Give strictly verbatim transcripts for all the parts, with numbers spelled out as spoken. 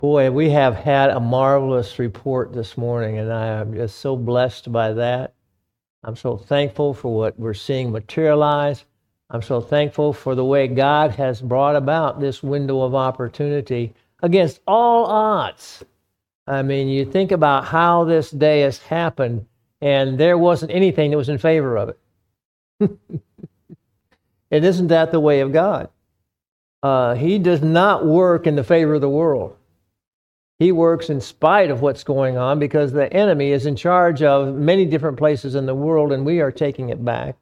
Boy, we have had a marvelous report this morning, and I am just so blessed by that. I'm so thankful for what we're seeing materialize. I'm so thankful for the way God has brought about this window of opportunity against all odds. I mean, you think about how this day has happened, and there wasn't anything that was in favor of it. And isn't that the way of God? Uh, he does not work in the favor of the world. He works in spite of what's going on because the enemy is in charge of many different places in the world, and we are taking it back.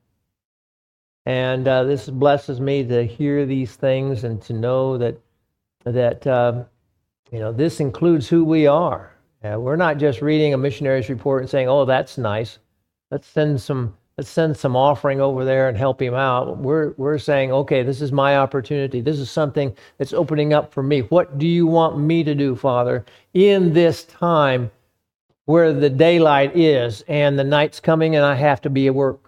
And uh, this blesses me to hear these things and to know that that uh, you know this includes who we are. Uh, we're not just reading a missionary's report and saying, "Oh, that's nice. Let's send some let's send some offering over there and help him out." We're we're saying, "Okay, this is my opportunity. This is something that's opening up for me. What do you want me to do, Father, in this time where the daylight is and the night's coming and I have to be at work?"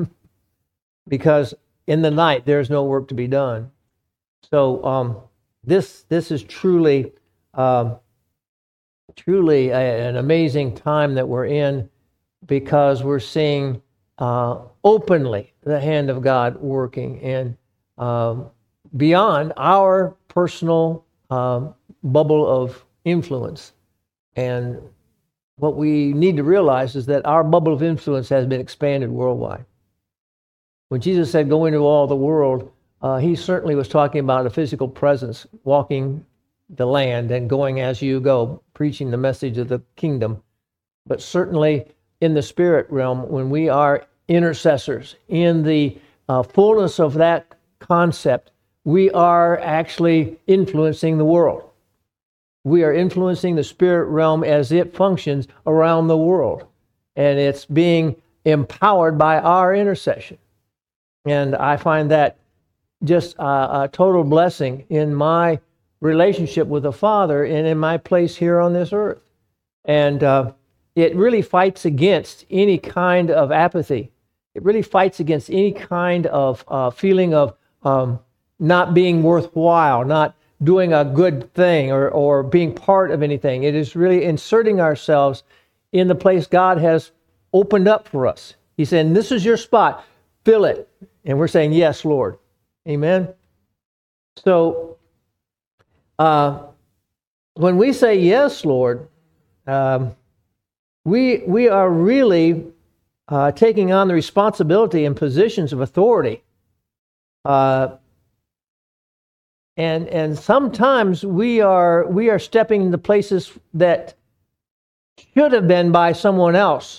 Because in the night there's no work to be done. So um, this this is truly um, truly a, an amazing time that we're in, because we're seeing uh, openly the hand of God working in um, beyond our personal um, bubble of influence. And what we need to realize is that our bubble of influence has been expanded worldwide. When Jesus said, "Go into all the world," uh, he certainly was talking about a physical presence, walking the land and going as you go, preaching the message of the kingdom. But certainly in the spirit realm, when we are intercessors, in the uh, fullness of that concept, we are actually influencing the world. We are influencing the spirit realm as it functions around the world. And it's being empowered by our intercession. And I find that just a, a total blessing in my relationship with the Father and in my place here on this earth. And uh, it really fights against any kind of apathy. It really fights against any kind of uh, feeling of um, not being worthwhile, not doing a good thing or, or being part of anything. It is really inserting ourselves in the place God has opened up for us. He's saying, "This is your spot. Fill it." And we're saying, "Yes, Lord." Amen. So uh, when we say, "Yes, Lord," um, we we are really uh, taking on the responsibility and positions of authority. Uh, and and sometimes we are we are stepping into places that should have been by someone else,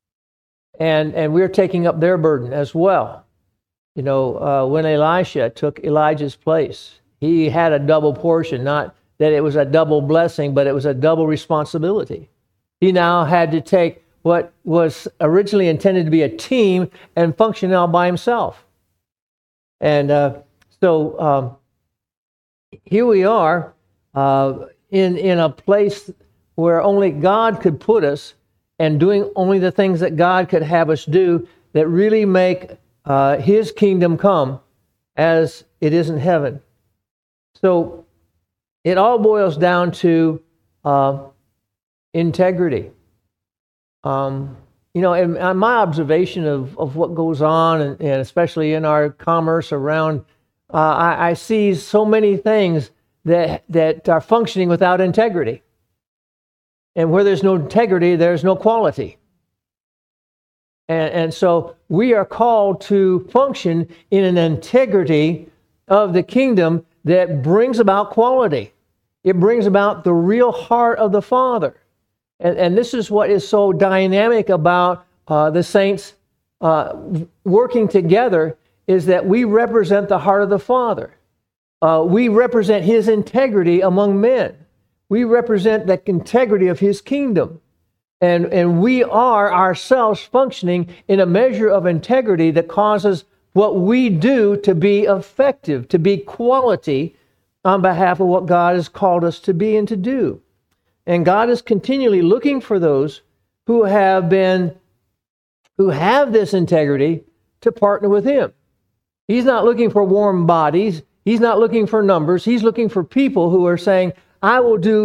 and and we're taking up their burden as well. You know, uh, when Elisha took Elijah's place, he had a double portion, not that it was a double blessing, but it was a double responsibility. He now had to take what was originally intended to be a team and function out by himself. And uh, so um, here we are uh, in, in a place where only God could put us, and doing only the things that God could have us do that really make Uh, his kingdom come as it is in heaven. So it all boils down to uh, integrity. Um, you know, and, and my observation of, of what goes on, and, and especially in our commerce around, uh, I, I see so many things that that are functioning without integrity. And where there's no integrity, there's no quality. And, and so we are called to function in an integrity of the kingdom that brings about quality. It brings about the real heart of the Father. And, and this is what is so dynamic about uh, the saints uh, working together, is that we represent the heart of the Father. Uh, we represent His integrity among men. We represent the integrity of His kingdom. And, and we are ourselves functioning in a measure of integrity that causes what we do to be effective, to be quality on behalf of what God has called us to be and to do. And God is continually looking for those who have been, who have this integrity to partner with Him. He's not looking for warm bodies. He's not looking for numbers. He's looking for people who are saying, "I will do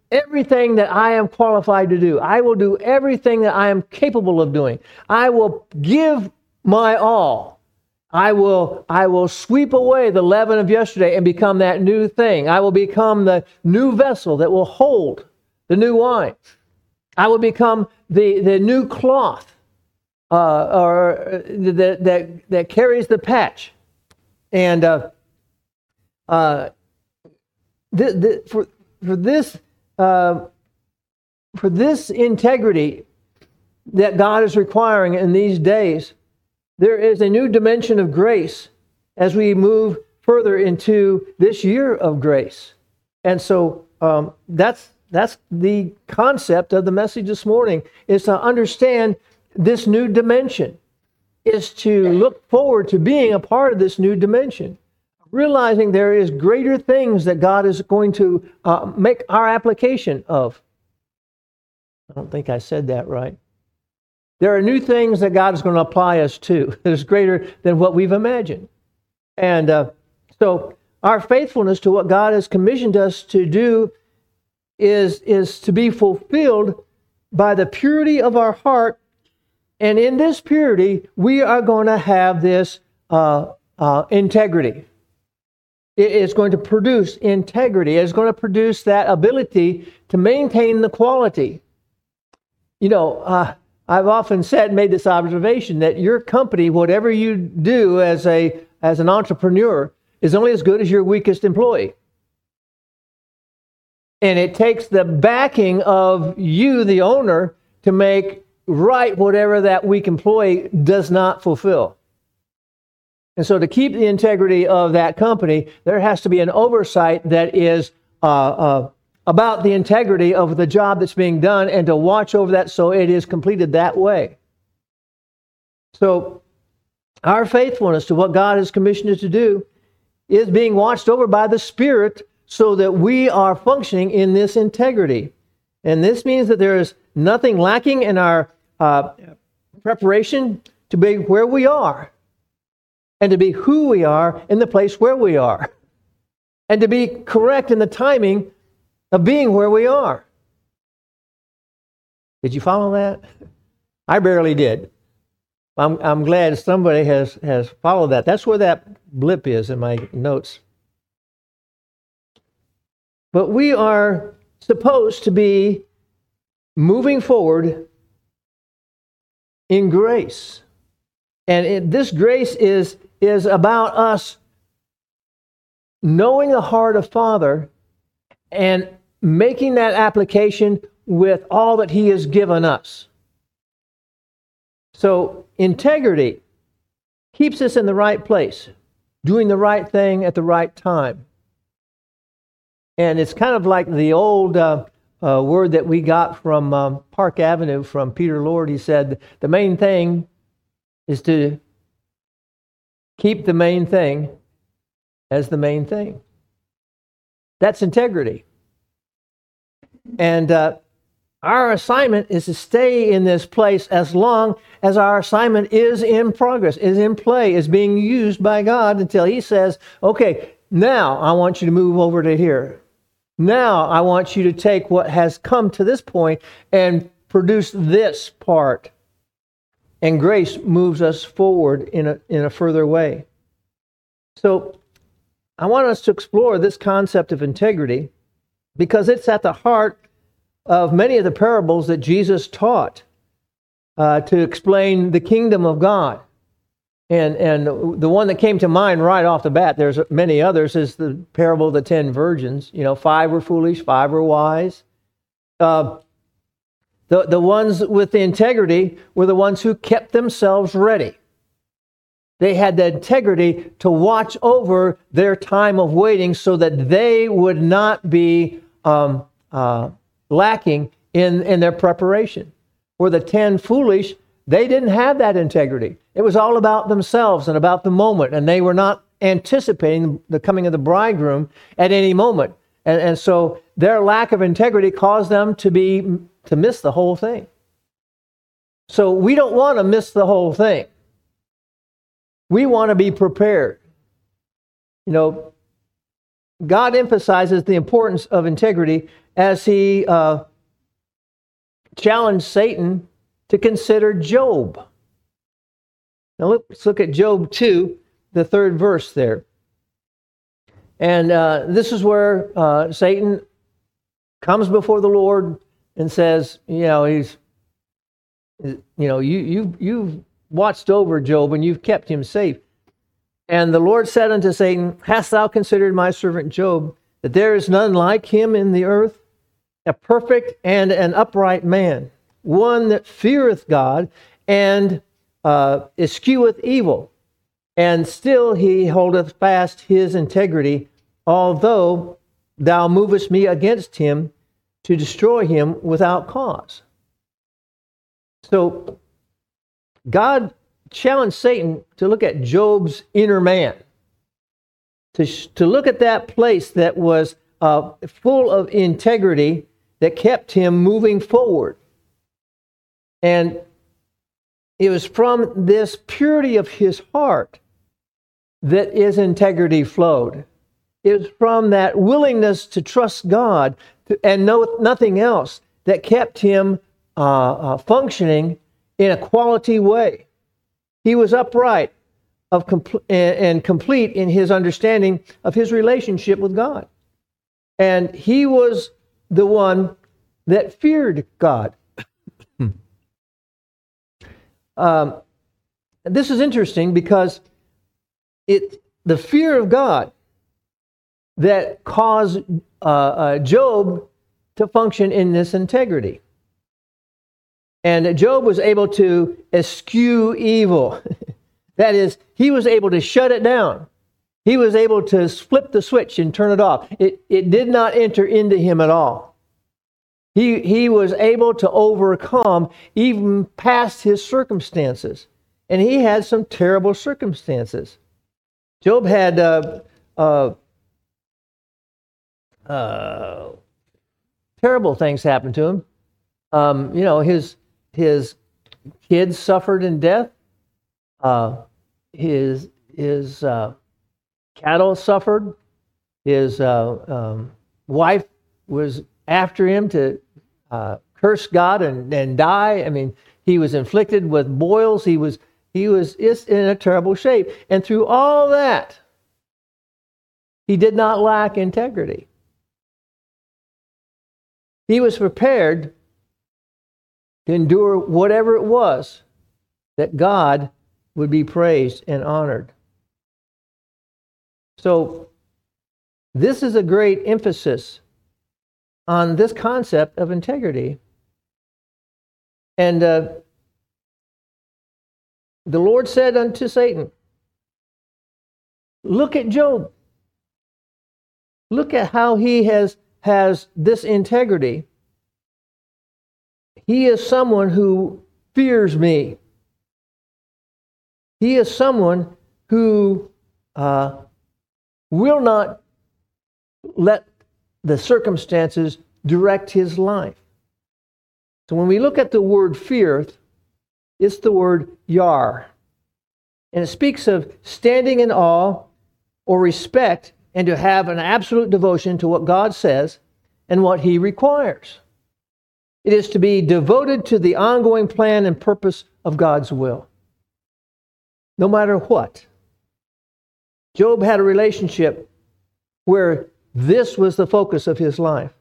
everything that I am qualified to do. I will do everything that I am capable of doing. I will give my all. I will, I will sweep away the leaven of yesterday and become that new thing. I will become the new vessel that will hold the new wine. I will become the, the new cloth uh, or that, that, that carries the patch. And uh, uh, th- th- for, for this uh, for this integrity that God is requiring in these days, there is a new dimension of grace as we move further into this year of grace. And so um, that's that's the concept of the message this morning, is to understand this new dimension, is to look forward to being a part of this new dimension, realizing there is greater things that God is going to uh, make our application of. I don't think I said that right. There are new things that God is going to apply us to that is greater than what we've imagined. And uh, so our faithfulness to what God has commissioned us to do is, is to be fulfilled by the purity of our heart. And in this purity, we are going to have this uh, uh, integrity. It is going to produce integrity. It is going to produce that ability to maintain the quality. You know, uh, I've often said, made this observation, that your company, whatever you do as a as an entrepreneur, is only as good as your weakest employee. And it takes the backing of you, the owner, to make right whatever that weak employee does not fulfill. And so to keep the integrity of that company, there has to be an oversight that is uh, uh, about the integrity of the job that's being done, and to watch over that so it is completed that way. So our faithfulness to what God has commissioned us to do is being watched over by the Spirit so that we are functioning in this integrity. And this means that there is nothing lacking in our uh, preparation to be where we are, and to be who we are in the place where we are, and to be correct in the timing of being where we are. Did you follow that? I barely did. I'm, I'm glad somebody has, has followed that. That's where that blip is in my notes. But we are supposed to be moving forward in grace. And it, this grace is, is about us knowing the heart of Father and making that application with all that He has given us. So integrity keeps us in the right place, doing the right thing at the right time. And it's kind of like the old uh, uh, word that we got from um, Park Avenue from Peter Lord. He said, the main thing is to keep the main thing as the main thing. That's integrity. And uh, our assignment is to stay in this place as long as our assignment is in progress, is in play, is being used by God, until He says, okay, now I want you to move over to here. Now I want you to take what has come to this point and produce this part. And grace moves us forward in a, in a further way. So I want us to explore this concept of integrity because it's at the heart of many of the parables that Jesus taught uh, to explain the kingdom of God. And, and the one that came to mind right off the bat, there's many others, is the parable of the ten virgins. You know, five were foolish, five were wise. Uh, the, the ones with the integrity were the ones who kept themselves ready. They had the integrity to watch over their time of waiting so that they would not be um, uh, lacking in, in their preparation. Where the ten foolish, they didn't have that integrity. It was all about themselves and about the moment, and they were not anticipating the coming of the bridegroom at any moment. And, and so their lack of integrity caused them to be to miss the whole thing. So we don't want to miss the whole thing. We want to be prepared. You know, God emphasizes the importance of integrity as he uh, challenged Satan to consider Job. Now let's look at Job two, the third verse there. And uh, this is where uh, Satan comes before the Lord and says, you know, he's, you know, you you you've watched over Job and you've kept him safe. And the Lord said unto Satan, hast thou considered my servant Job, that there is none like him in the earth, a perfect and an upright man, one that feareth God and uh, escheweth evil, and still he holdeth fast his integrity, although thou movest me against him to destroy him without cause. So God challenged Satan to look at Job's inner man, to, to look at that place that was uh, full of integrity that kept him moving forward. And it was from this purity of his heart that his integrity flowed. It was from that willingness to trust God to, and know nothing else that kept him uh, uh, functioning in a quality way. He was upright of compl- and, and complete in his understanding of his relationship with God. And he was the one that feared God. um, this is interesting because it the fear of God that caused uh, uh, Job to function in this integrity. And Job was able to eschew evil. That is, he was able to shut it down. He was able to flip the switch and turn it off. It, it did not enter into him at all. He, he was able to overcome even past his circumstances. And he had some terrible circumstances. Job had uh, uh, uh, terrible things happen to him. Um, you know, his his kids suffered in death. Uh, his his uh, cattle suffered. His uh, um, wife was after him to uh, curse God and, and die. I mean, he was inflicted with boils. He was he was in a terrible shape. And through all that, he did not lack integrity. He was prepared to endure whatever it was that God would be praised and honored. So this is a great emphasis on this concept of integrity. And uh, the Lord said unto Satan, look at Job. Look at how he has, has this integrity. He is someone who fears me. He is someone who uh, will not let the circumstances direct his life. So when we look at the word fear, it's the word yar. And it speaks of standing in awe or respect and to have an absolute devotion to what God says and what he requires. It is to be devoted to the ongoing plan and purpose of God's will, no matter what. Job had a relationship where this was the focus of his life.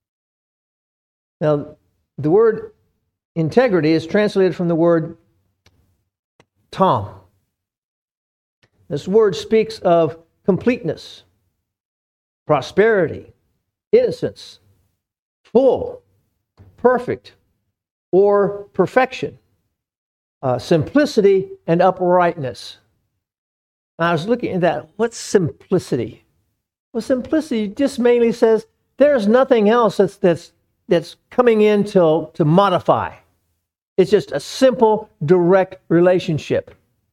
Now, the word integrity is translated from the word tom. This word speaks of completeness, prosperity, innocence, full, perfect, or perfection, uh, simplicity, and uprightness. And I was looking at that. What's simplicity? Well, simplicity just mainly says there's nothing else that's that's that's coming in to, to modify. It's just a simple, direct relationship.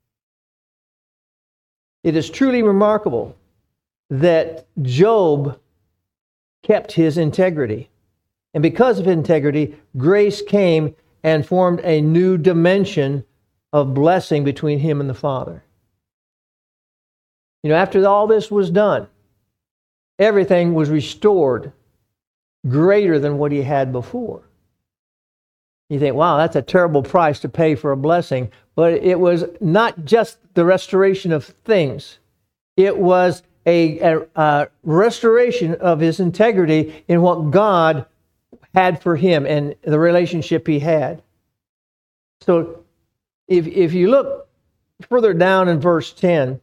It is truly remarkable that Job kept his integrity. And because of integrity, grace came and formed a new dimension of blessing between him and the Father. You know, after all this was done, everything was restored greater than what he had before. You think, wow, that's a terrible price to pay for a blessing. But it was not just the restoration of things. It was a, a, a restoration of his integrity in what God had for him and the relationship he had. So if, if you look further down in verse ten,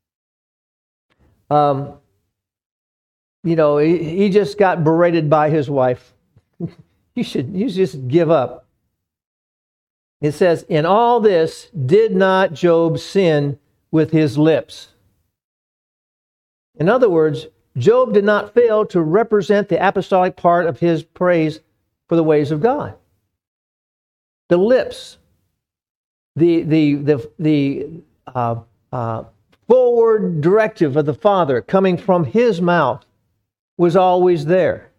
um, you know, he, he just got berated by his wife. you should you just give up. It says, in all this did not Job sin with his lips. In other words, Job did not fail to represent the apostolic part of his praise for the ways of God. The lips, the the the the uh, uh, forward directive of the Father coming from his mouth was always there.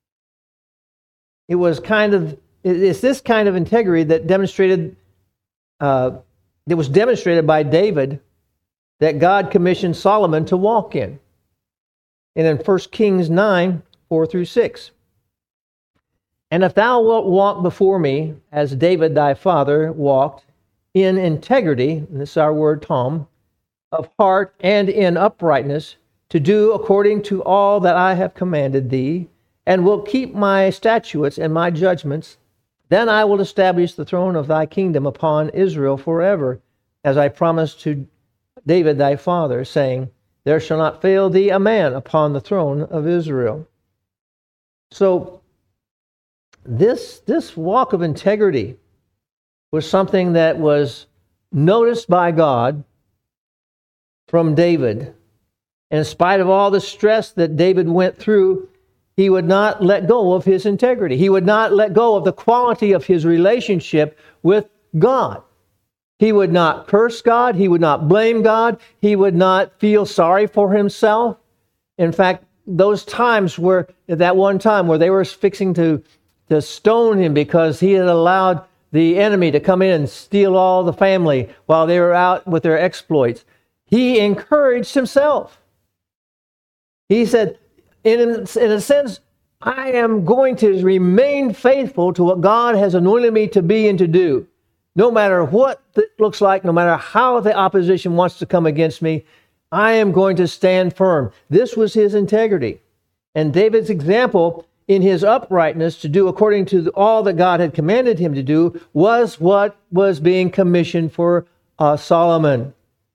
It was kind of it's this kind of integrity that demonstrated uh, that was demonstrated by David that God commissioned Solomon to walk in. And in First Kings nine, four through six. And if thou wilt walk before me, as David thy father walked, in integrity, and this is our word tom, of heart and in uprightness, to do according to all that I have commanded thee, and will keep my statutes and my judgments, then I will establish the throne of thy kingdom upon Israel forever, as I promised to David thy father, saying, there shall not fail thee a man upon the throne of Israel. So this, this walk of integrity was something that was noticed by God from David. And in spite of all the stress that David went through, he would not let go of his integrity. He would not let go of the quality of his relationship with God. He would not curse God. He would not blame God. He would not feel sorry for himself. In fact, those times where, that one time where they were fixing to, to stone him because he had allowed the enemy to come in and steal all the family while they were out with their exploits, he encouraged himself. He said, in, in a sense, I am going to remain faithful to what God has anointed me to be and to do. No matter what it looks like, no matter how the opposition wants to come against me, I am going to stand firm. This was his integrity. And David's example in his uprightness to do according to all that God had commanded him to do was what was being commissioned for uh, Solomon.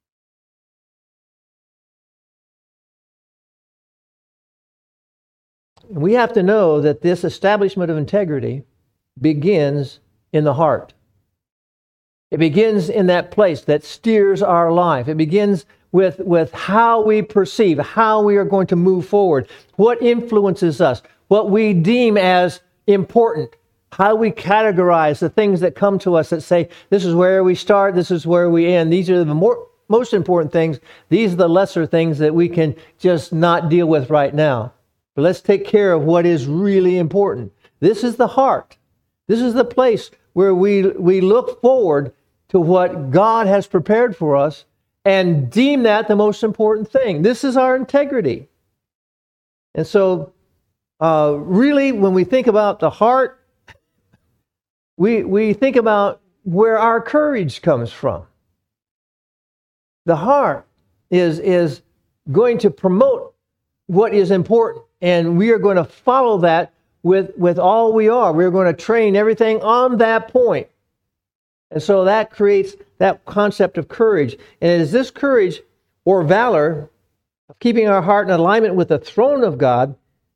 We have to know that this establishment of integrity begins in the heart. It begins in that place that steers our life. It begins with, with how we perceive, how we are going to move forward, what influences us, what we deem as important, how we categorize the things that come to us that say, this is where we start, this is where we end. These are the more, most important things. These are the lesser things that we can just not deal with right now. But let's take care of what is really important. This is the heart. This is the place where we, we look forward to what God has prepared for us and deem that the most important thing. This is our integrity. And so, uh, really, when we think about the heart, we, we think about where our courage comes from. The heart is, is going to promote what is important. And we are going to follow that with, with all we are. We're going to train everything on that point. And so that creates that concept of courage. And it is this courage or valor of keeping our heart in alignment with the throne of God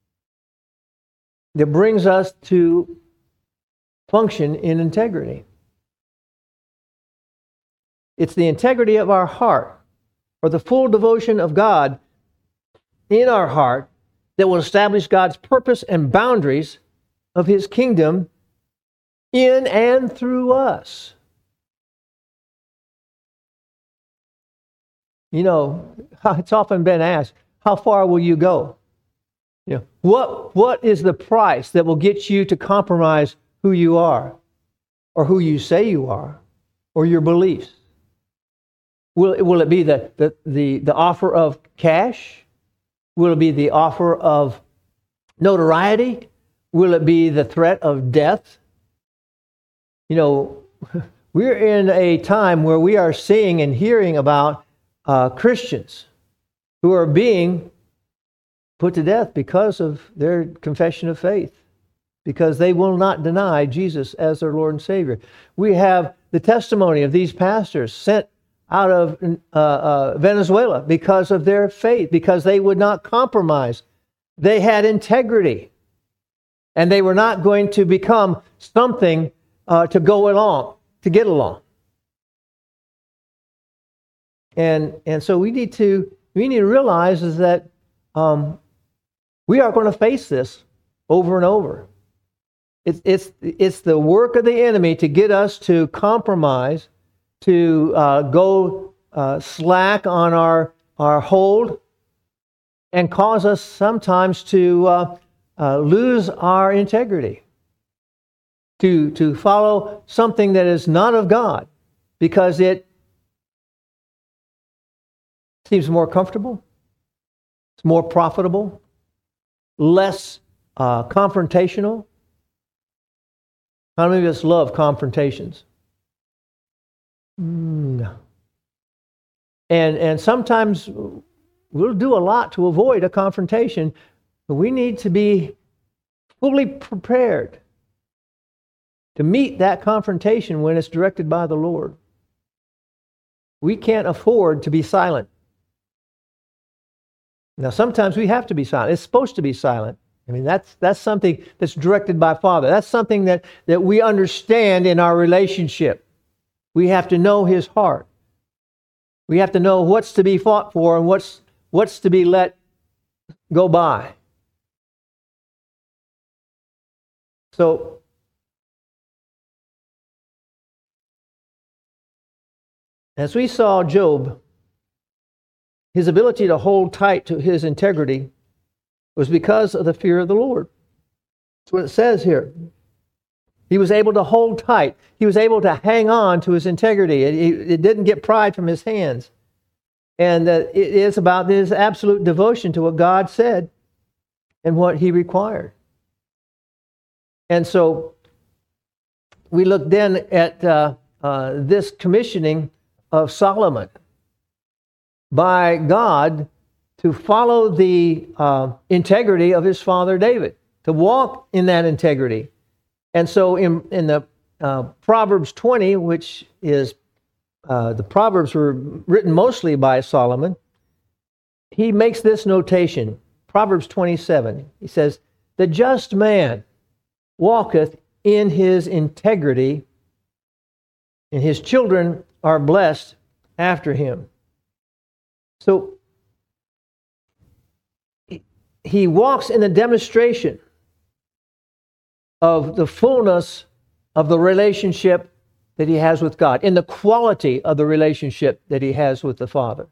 that brings us to function in integrity. It's the integrity of our heart, or the full devotion of God in our heart, that will establish God's purpose and boundaries of His kingdom in and through us. You know, it's often been asked, how far will you go? You know, what, what is the price that will get you to compromise who you are, or who you say you are, or your beliefs? Will, will it be the, the, the, the offer of cash? Will it be the offer of notoriety? Will it be the threat of death? You know, we're in a time where we are seeing and hearing about uh, Christians who are being put to death because of their confession of faith, because they will not deny Jesus as their Lord and Savior. We have the testimony of these pastors sent out of uh, uh, Venezuela because of their faith, because they would not compromise. They had integrity, and they were not going to become something uh, to go along, to get along. And and so we need to we need to realize is that um, we are going to face this over and over. It's it's it's the work of the enemy to get us to compromise, to uh, go uh, slack on our our hold, and cause us sometimes to uh, uh, lose our integrity, to to follow something that is not of God, because it seems more comfortable, it's more profitable, less uh, confrontational. How many of us love confrontations? No. And and sometimes we'll do a lot to avoid a confrontation, but we need to be fully prepared to meet that confrontation when it's directed by the Lord. We can't afford to be silent. Now, sometimes we have to be silent. It's supposed to be silent. I mean, that's that's something that's directed by Father. That's something that, that we understand in our relationship. We have to know His heart. We have to know what's to be fought for and what's what's to be let go by. So, as we saw Job, his ability to hold tight to his integrity was because of the fear of the Lord. That's what it says here. He was able to hold tight. He was able to hang on to his integrity. It, it didn't get pried from his hands. And uh, it is about his absolute devotion to what God said and what He required. And so we look then at uh, uh, this commissioning of Solomon by God to follow the uh, integrity of his father David, to walk in that integrity. And so in, in the uh, Proverbs twenty, which is, uh, the Proverbs were written mostly by Solomon, he makes this notation, Proverbs twenty-seven. He says, "The just man walketh in his integrity, and his children are blessed after him." So he walks in a demonstration of the fullness of the relationship that he has with God, in the quality of the relationship that he has with the Father.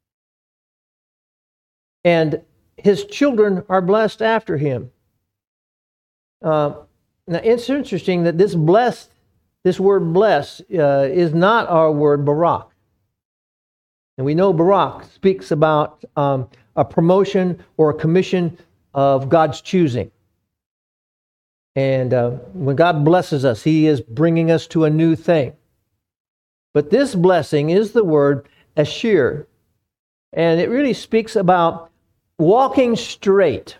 And his children are blessed after him. Uh, now, it's interesting that this blessed, this word blessed, uh, is not our word barak. And we know barak speaks about um, a promotion or a commission of God's choosing. And uh, when God blesses us, He is bringing us to a new thing. But this blessing is the word ashir. And it really speaks about walking straight.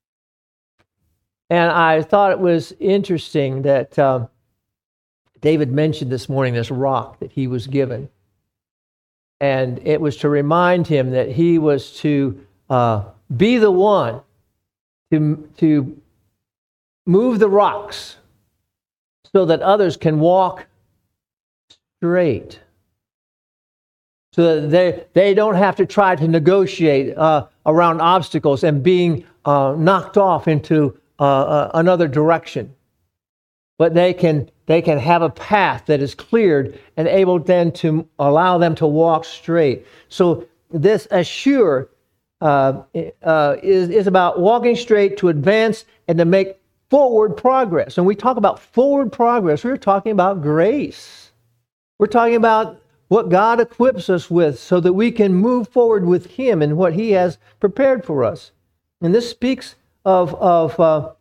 And I thought it was interesting that uh, David mentioned this morning this rock that he was given. And it was to remind him that he was to uh, be the one to, to move the rocks so that others can walk straight. So that they, they don't have to try to negotiate uh, around obstacles and being uh, knocked off into uh, uh, another direction. But they can they can have a path that is cleared and able then to allow them to walk straight. So this ashur uh, uh, is, is about walking straight to advance and to make forward progress. And we talk about forward progress, we're talking about grace. We're talking about what God equips us with so that we can move forward with Him and what He has prepared for us. And this speaks of, of, uh,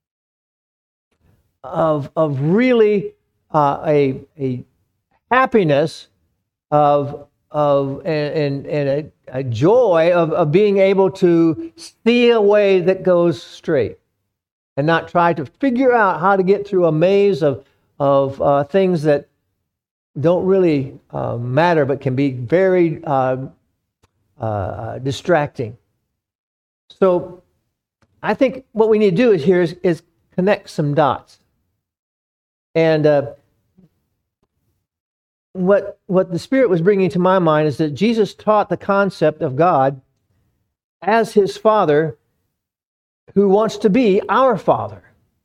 of, of really uh, a, a happiness of, of and, and a, a joy of, of being able to see a way that goes straight and not try to figure out how to get through a maze of, of uh, things that don't really uh, matter but can be very uh, uh, distracting. So I think what we need to do is here is, is connect some dots. And uh, what, what the Spirit was bringing to my mind is that Jesus taught the concept of God as His Father who wants to be our Father.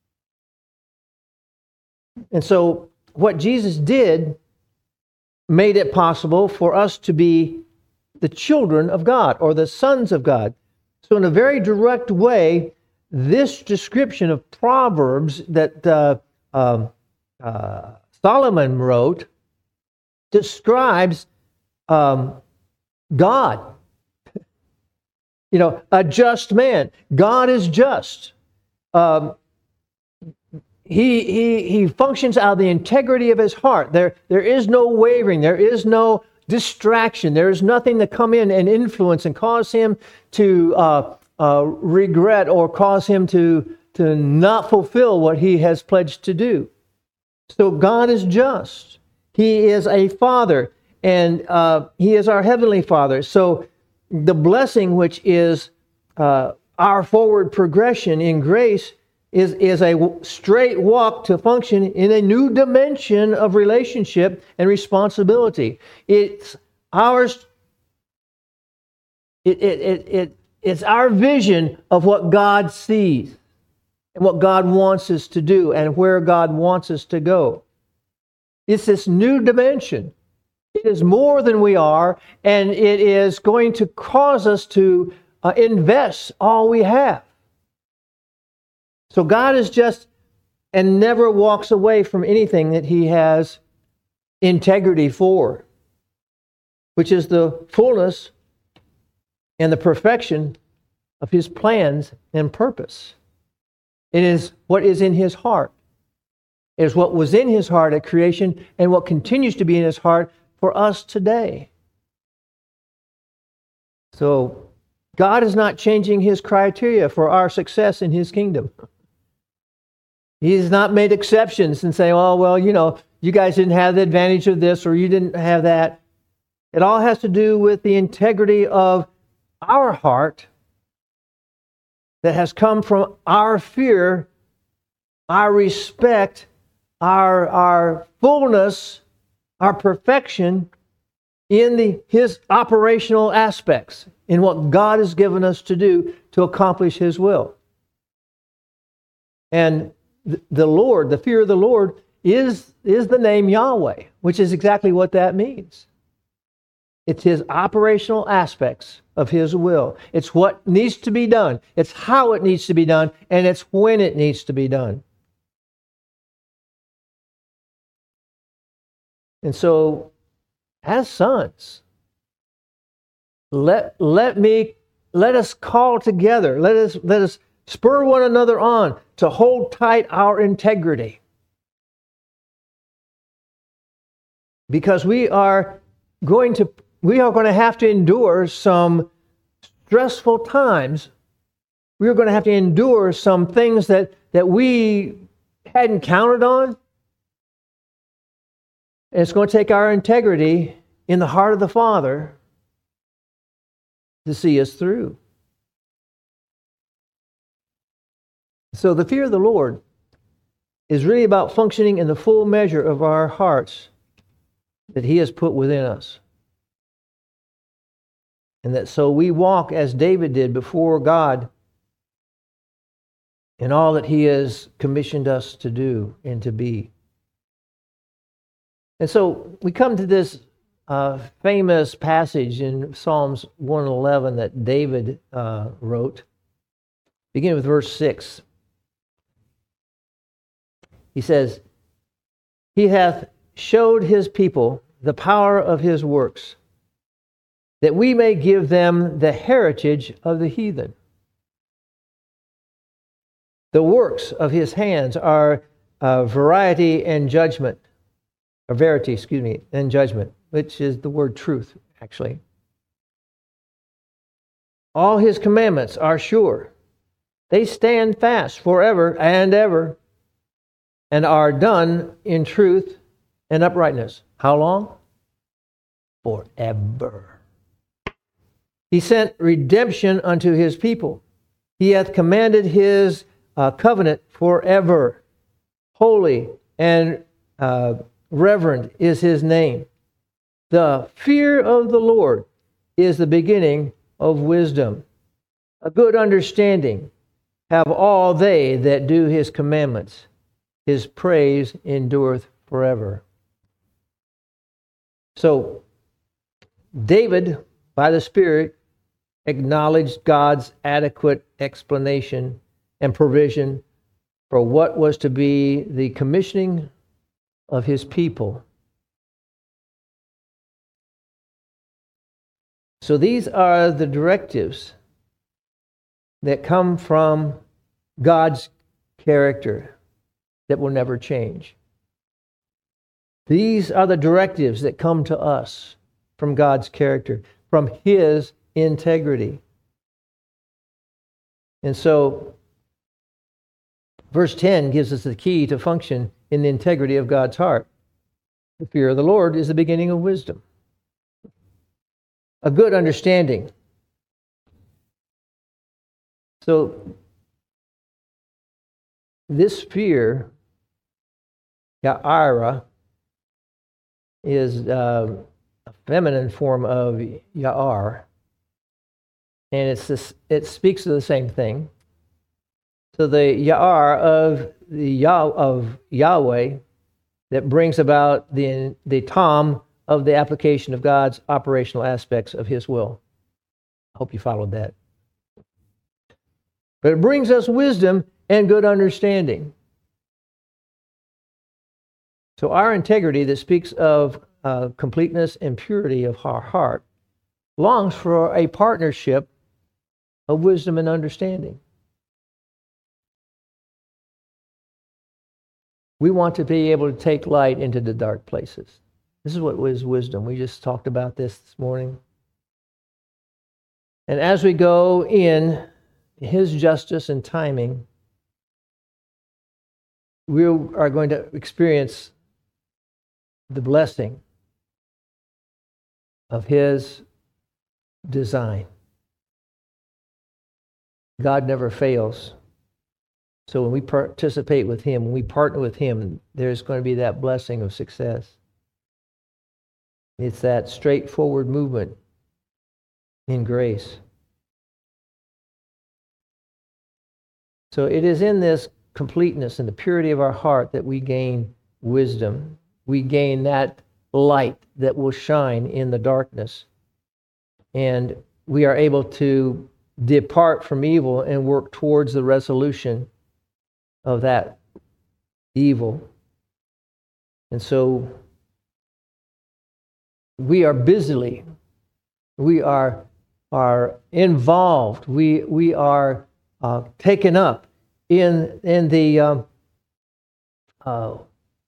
And so what Jesus did made it possible for us to be the children of God or the sons of God. So in a very direct way, this description of Proverbs that uh, um, uh, Solomon wrote describes um, God. You know, a just man. God is just. Um, he, he, he functions out of the integrity of His heart. There, there is no wavering. There is no distraction. There is nothing to come in and influence and cause Him to uh, uh, regret or cause Him to, to not fulfill what He has pledged to do. So God is just. He is a Father, and uh, He is our Heavenly Father. So the blessing, which is uh, our forward progression in grace, is, is a straight walk to function in a new dimension of relationship and responsibility. It's ours. It, it, it, it, it's our vision of what God sees and what God wants us to do and where God wants us to go. It's this new dimension. It is more than we are, and it is going to cause us to uh, invest all we have. So God is just and never walks away from anything that He has integrity for, which is the fullness and the perfection of His plans and purpose. It is what is in His heart. It is what was in His heart at creation and what continues to be in His heart for us today. So God is not changing His criteria for our success in His kingdom. He has not made exceptions and say, oh, well, you know, you guys didn't have the advantage of this or you didn't have that. It all has to do with the integrity of our heart that has come from our fear, our respect, our, our fullness, our perfection in the His operational aspects, in what God has given us to do to accomplish His will. And the Lord, the fear of the Lord, is, is the name Yahweh, which is exactly what that means. It's His operational aspects of His will. It's what needs to be done. It's how it needs to be done, and it's when it needs to be done. And so, as sons, let, let me let us call together. Let us let us spur one another on to hold tight our integrity. Because we are going to we are going to have to endure some stressful times. We are going to have to endure some things that, that we hadn't counted on. And it's going to take our integrity in the heart of the Father to see us through. So the fear of the Lord is really about functioning in the full measure of our hearts that He has put within us. And that so we walk as David did before God in all that He has commissioned us to do and to be. And so we come to this uh, famous passage in Psalms one eleven that David uh, wrote, beginning with verse six. He says, He hath showed His people the power of his works, that we may give them the heritage of the heathen. The works of his hands are uh, variety and judgment, or verity, excuse me, and judgment, which is the word truth, actually. All his commandments are sure. They stand fast forever and ever, and are done in truth and uprightness. How long? Forever. He sent redemption unto his people. He hath commanded his uh, covenant forever. Holy and uh, reverend is his name. The fear of the Lord is the beginning of wisdom. A good understanding have all they that do his commandments. His praise endureth forever. So, David, by the Spirit, acknowledged God's adequate explanation and provision for what was to be the commissioning of his people. So these are the directives that come from God's character that will never change. These are the directives that come to us from God's character, from his integrity. And so, verse ten gives us the key to function in the integrity of God's heart. The fear of the Lord is the beginning of wisdom. A good understanding. So, this fear, Ya'ara, is uh, a feminine form of Ya'ar, and it's this, it speaks of the same thing. So the Ya'ar of the Yah, of Yahweh that brings about the the Tom of the application of God's operational aspects of his will. I hope you followed that. But it brings us wisdom and good understanding. So our integrity that speaks of uh, completeness and purity of our heart longs for a partnership of wisdom and understanding. We want to be able to take light into the dark places. This is what is wisdom. We just talked about this this morning. And as we go in his justice and timing, we are going to experience the blessing of his design. God never fails. So when we participate with him, when we partner with him, there's going to be that blessing of success. It's that straightforward movement in grace. So it is in this completeness and the purity of our heart that we gain wisdom. We gain that light that will shine in the darkness. And we are able to depart from evil and work towards the resolution of that evil. And so we are busily, we are, are involved, we, we are uh, taken up in, in the um, uh,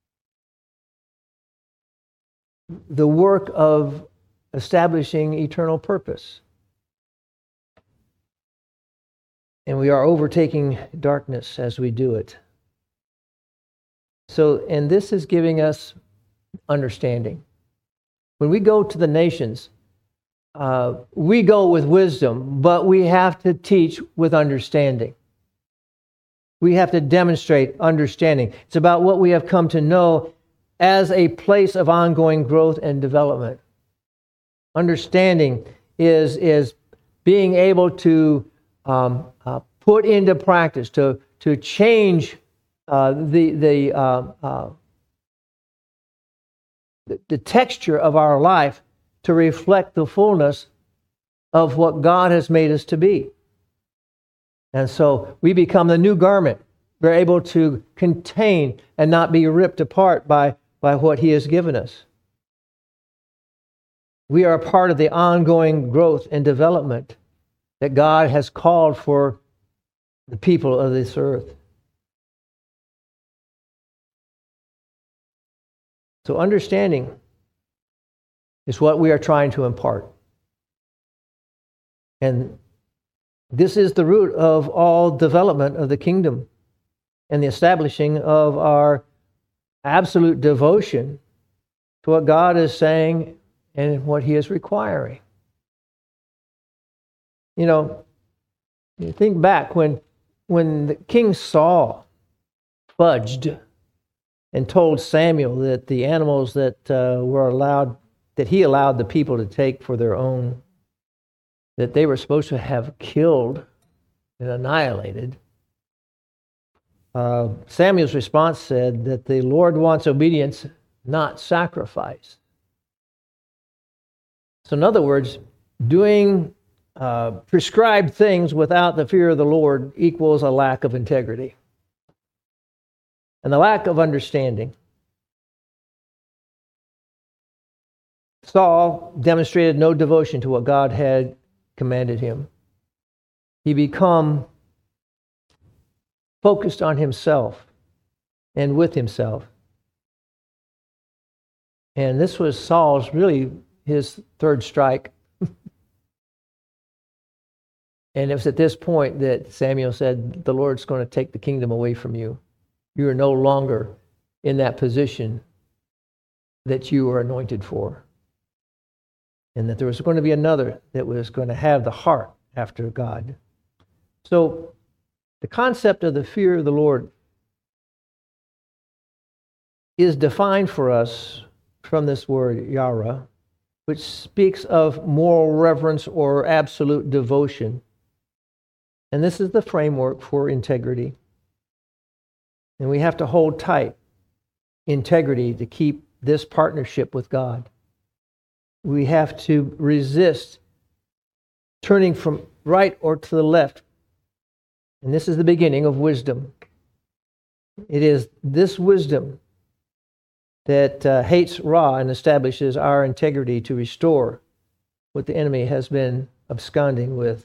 the work of establishing eternal purpose. And we are overtaking darkness as we do it. So, and this is giving us understanding. When we go to the nations, uh, we go with wisdom, but we have to teach with understanding. We have to demonstrate understanding. It's about what we have come to know as a place of ongoing growth and development. Understanding is, is being able to um, uh, put into practice, to, to change uh, the, the, uh, uh, the, the texture of our life to reflect the fullness of what God has made us to be. And so we become the new garment. We're able to contain and not be ripped apart by, by what he has given us. We are a part of the ongoing growth and development that God has called for the people of this earth. So understanding is what we are trying to impart. And this is the root of all development of the kingdom and the establishing of our absolute devotion to what God is saying and what He is requiring. You know, you think back when, when the King Saul fudged and told Samuel that the animals that uh, were allowed, that he allowed the people to take for their own, that they were supposed to have killed and annihilated. Uh, Samuel's response said that the Lord wants obedience, not sacrifice. So in other words, doing uh, prescribed things without the fear of the Lord equals a lack of integrity and the lack of understanding. Saul demonstrated no devotion to what God had commanded him. He became focused on himself and with himself. And this was Saul's, really his third strike. And it was at this point that Samuel said, the Lord's going to take the kingdom away from you. You are no longer in that position that you were anointed for. And that there was going to be another that was going to have the heart after God. So the concept of the fear of the Lord is defined for us from this word yara, which speaks of moral reverence or absolute devotion. And this is the framework for integrity. And we have to hold tight integrity to keep this partnership with God. We have to resist turning from right or to the left. And this is the beginning of wisdom. It is this wisdom that uh, hates Ra and establishes our integrity to restore what the enemy has been absconding with.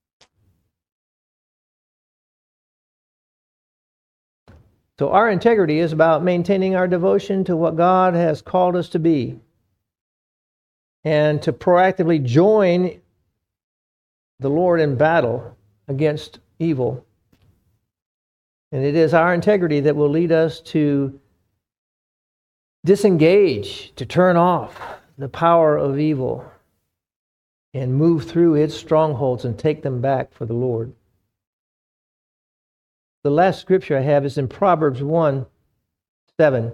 So our integrity is about maintaining our devotion to what God has called us to be and to proactively join the Lord in battle against evil. And it is our integrity that will lead us to disengage, to turn off the power of evil and move through its strongholds and take them back for the Lord. The last scripture I have is in Proverbs one seven.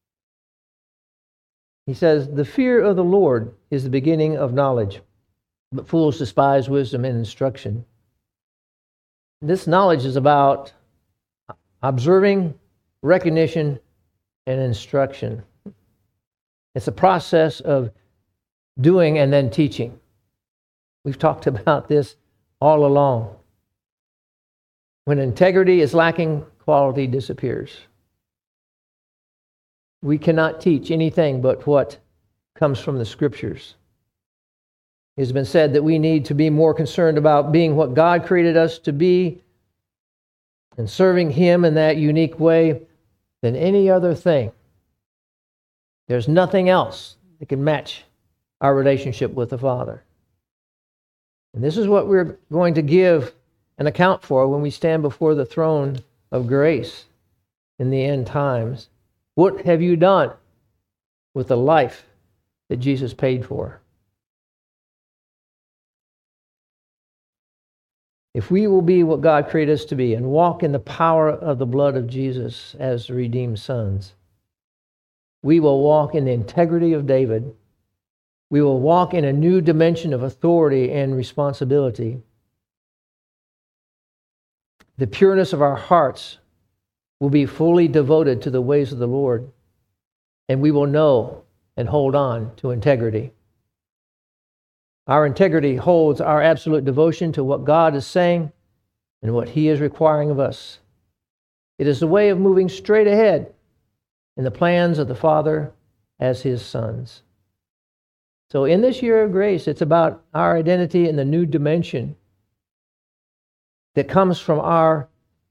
He says, the fear of the Lord is the beginning of knowledge, but fools despise wisdom and instruction. This knowledge is about observing, recognition, and instruction. It's a process of doing and then teaching. We've talked about this all along. When integrity is lacking, quality disappears. We cannot teach anything but what comes from the Scriptures. It has been said that we need to be more concerned about being what God created us to be and serving Him in that unique way than any other thing. There's nothing else that can match our relationship with the Father. And this is what we're going to give an account for when we stand before the throne of grace in the end times. What have you done with the life that Jesus paid for? If we will be what God created us to be and walk in the power of the blood of Jesus as redeemed sons, we will walk in the integrity of David. We will walk in a new dimension of authority and responsibility. The pureness of our hearts will be fully devoted to the ways of the Lord, and we will know and hold on to integrity. Our integrity holds our absolute devotion to what God is saying and what He is requiring of us. It is the way of moving straight ahead in the plans of the Father as His sons. So in this year of grace, it's about our identity in the new dimension that comes from our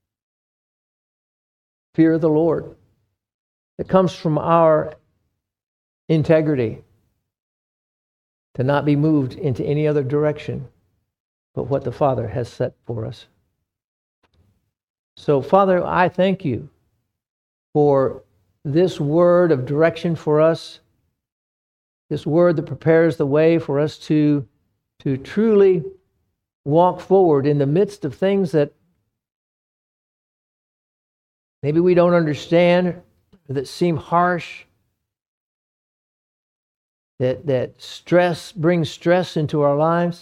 fear of the Lord, that comes from our integrity, to not be moved into any other direction but what the Father has set for us. So, Father, I thank you for this word of direction for us, this word that prepares the way for us to, to truly walk forward in the midst of things that maybe we don't understand, or that seem harsh, that, that stress brings stress into our lives,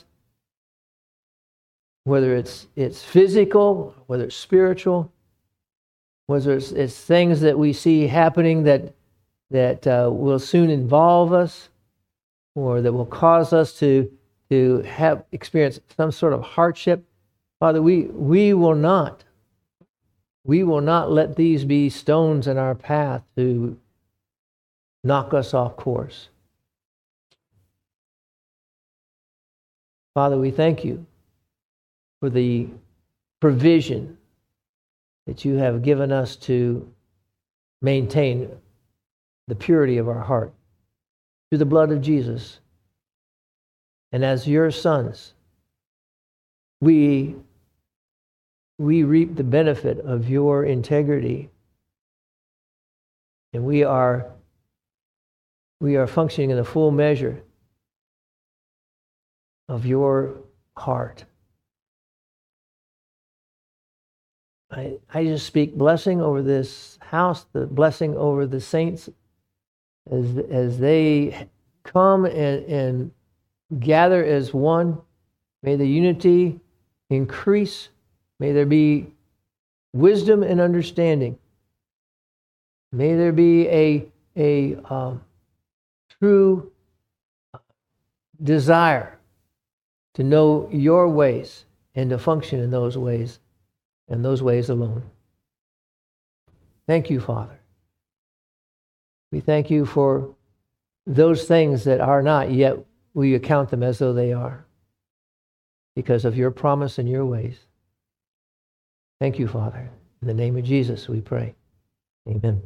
whether it's, it's physical, whether it's spiritual, whether it's, it's things that we see happening that, that uh, will soon involve us, or that will cause us to, to have experience some sort of hardship. Father, we, we will not, we will not let these be stones in our path to knock us off course. Father, we thank you for the provision that you have given us to maintain the purity of our heart through the blood of Jesus. And as your sons, we, we reap the benefit of your integrity. And we are, we are functioning in the full measure of your heart. I, I just speak blessing over this house, the blessing over the saints as, as they come and, and gather as one. May the unity increase. May there be wisdom and understanding. May there be a, a um, true desire to know your ways and to function in those ways, and those ways alone. Thank you, Father. We thank you for those things that are not, yet we account them as though they are, because of your promise and your ways. Thank you, Father. In the name of Jesus, we pray. Amen.